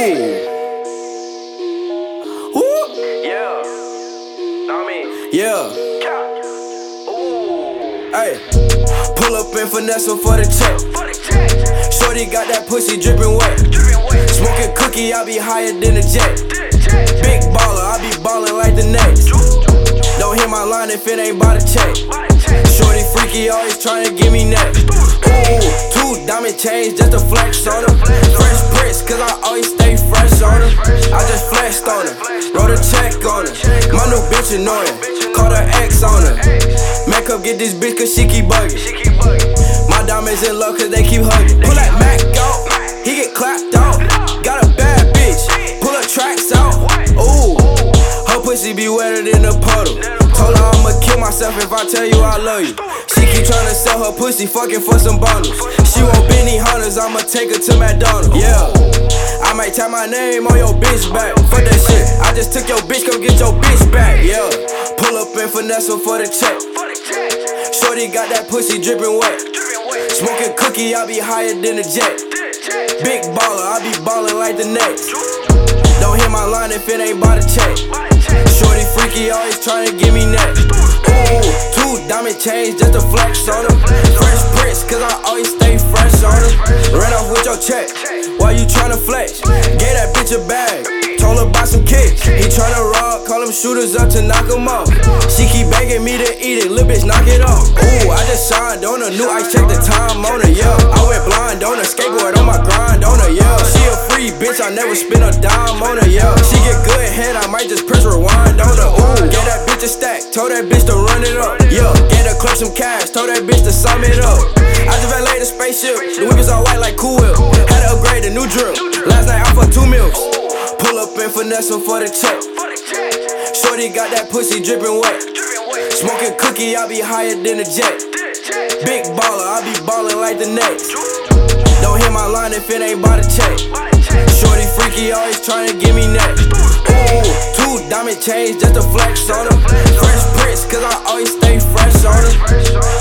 Hey. Woo. Yeah. Know me. Yeah. Ooh. Hey. Pull up and finesse her for the check. For the check. Shorty got that pussy dripping wet. Smoking cookie, I be higher than a jet. Big baller, I be ballin' like the Nets. Don't hit my line if it ain't by the check. Shorty freaky, always tryna give me neck. Ooh, 2 diamond chains just to flex on her. Fresh bricks, cause I always stay fresh on her. I just flexed on her, wrote a check on her. My new bitch annoying, called her ex on her. Make up get this bitch cause she keep bugging. My diamonds in love cause they keep hugging. Pull that Mac out, he get clapped out. Got a bad bitch, pull her tracks out. Ooh, her pussy be wetter than a puddle. Told her I'ma kill myself if I tell you I love you. She keep tryna sell her pussy, fucking for some bundles. She want Benny Hunters, I'ma take her to McDonald's. Yeah, I might tap my name on your bitch back. Fuck that shit, I just took your bitch, come get your bitch back. Yeah, pull up and finesse her for the check. Shorty got that pussy dripping wet. Smoking cookie, I be higher than a jet. Big baller, I be ballin' like the Nets. Don't hit my line if it ain't by the check. Shorty freaky, always tryna give me neck. Ooh, 2 diamond chains just to flex on her. Fresh bricks, cause I always stay fresh on her. Ran off with your check, why you tryna flex? Gave that bitch a bag, told her buy some kicks. He tryna rob, call them shooters up to knock them off. She keep begging me to eat it, lil' bitch knock it off. Ooh, I just shined on her, new ice, check the time on her, yeah. I went blind on her, skateboard on my grind on her, yeah. She a free bitch, I never spend a dime on her, yeah. She get good head, I might just press rewind on her. Ooh, gave that bitch a stack, told that bitch to run it up, yeah. Gave her clutch some cash, told that bitch to sum it up. I just valet the spaceship, the whip is all white like Cool Whip. Had to upgrade the new drip, last night I fucked 2 meals. Pull up and finesse her for the check. Shorty got that pussy dripping wet. Smoking cookie, I be higher than a jet. Big baller, I be ballin' like the Nets. Don't hit my line if it ain't by the check. Shorty freaky, always tryna give me neck. Ooh, 2 diamond chains just to flex on her. Fresh bricks, cause I always stay fresh on her.